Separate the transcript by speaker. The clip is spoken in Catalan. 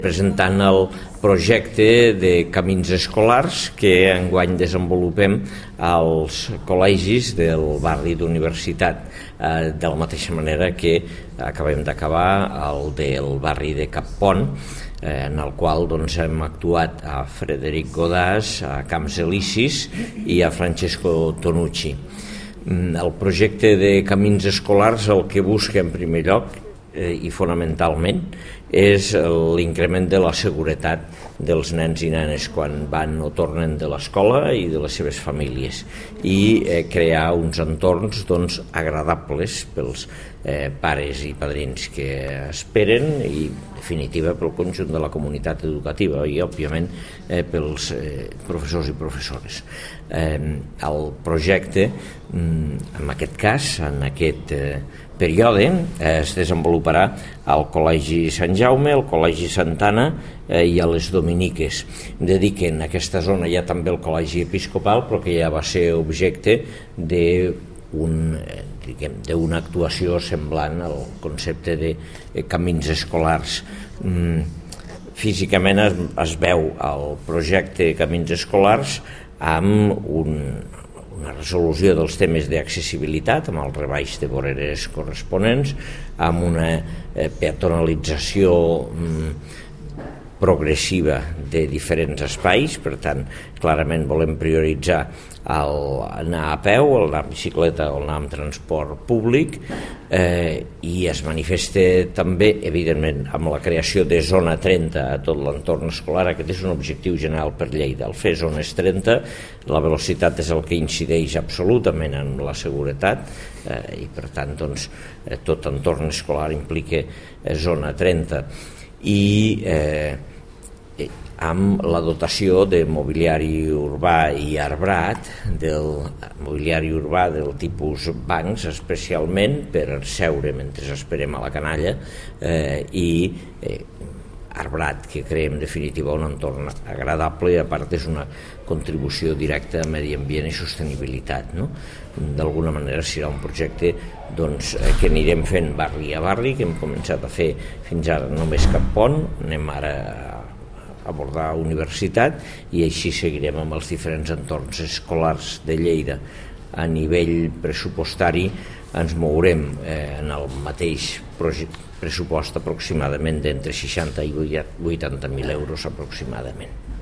Speaker 1: presentant el projecte de camins escolars que enguany desenvolupem als col·legis del barri d'Universitat, de la mateixa manera que acabem d'acabar el del barri de Cappont, en el qual hem actuat a Frederic Godàs, a Camps Elisis i a Francesco Tonucci. El projecte de camins escolars el que busca en primer lloc i fonamentalment és l'increment de la seguretat dels nens i nenes quan van o tornen de l'escola i de les seves famílies, i crear uns entorns agradables pels pares i padrins que esperen i en definitiva pel conjunt de la comunitat educativa i òbviament pels professors i professores. El projecte en aquest cas, en aquest període, es desenvoluparà al Col·legi Sant Jaume, al Col·legi Santa Anna i a les Dominiques. Dediquen a aquesta zona ja també el Col·legi Episcopal, però que ja va ser objecte d'una actuació semblant al concepte de camins escolars. Físicament es veu el projecte Camins Escolars amb una resolució dels temes d'accessibilitat, amb el rebaix de voreres corresponents, amb una peatonalització progressiva de diferents espais. Per tant, clarament volem prioritzar anar a peu, anar amb bicicleta o anar amb transport públic, i es manifesta també, evidentment, amb la creació de zona 30 a tot l'entorn escolar. Aquest és un objectiu general per Lleida, el fer zones 30. La velocitat és el que incideix absolutament en la seguretat i, per tant, tot entorn escolar implica zona 30. I amb la dotació de mobiliari urbà i arbrat, del mobiliari urbà del tipus bancs, especialment per seure mentre esperem a la canalla, i arbrat que crea en definitiva un entorn agradable, i a part és una contribució directa a medi ambient i sostenibilitat, no? D'alguna manera serà un projecte que anirem fent barri a barri, que hem començat a fer fins ara només Cappont, anem ara a abordar Universitat, i així seguirem amb els diferents entorns escolars de Lleida. A nivell pressupostari ens mourem en el mateix pressupost aproximadament d'entre 60 i 80.000 euros aproximadament.